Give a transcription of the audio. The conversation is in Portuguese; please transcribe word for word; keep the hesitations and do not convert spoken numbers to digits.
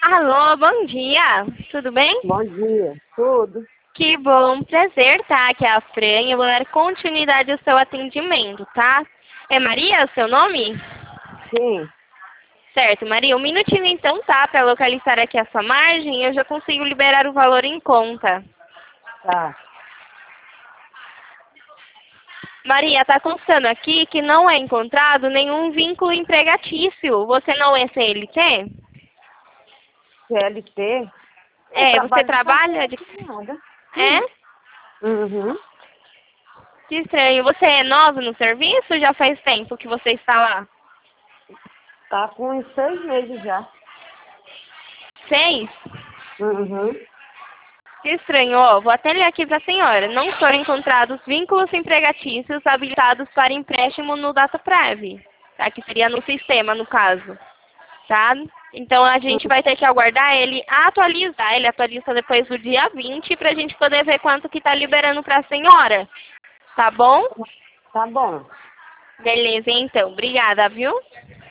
Alô, bom dia. Tudo bem? Bom dia. Tudo. Que bom, prazer, tá? Aqui é a Fran e eu vou dar continuidade ao seu atendimento, tá? É Maria o seu nome? Sim. Certo, Maria. Um minutinho então, tá? Para localizar aqui a sua margem, eu já consigo liberar o valor em conta. Tá. Maria, tá constando aqui que não é encontrado nenhum vínculo empregatício. Você não é C L T? C L T? Eu É, você trabalho trabalha de... de nada. É? Uhum. Que estranho. Você é nova no serviço ou já faz tempo que você está lá? Tá com uns seis meses já. Seis? Uhum. Que estranho, ó. Vou até ler aqui para a senhora. Não foram encontrados vínculos empregatícios habilitados para empréstimo no DataPrev. Tá? Que seria no sistema, no caso. Tá? Então a gente vai ter que aguardar ele atualizar. Ele atualiza depois do dia vinte para a gente poder ver quanto que está liberando para a senhora. Tá bom? Tá bom. Beleza, então. Obrigada, viu?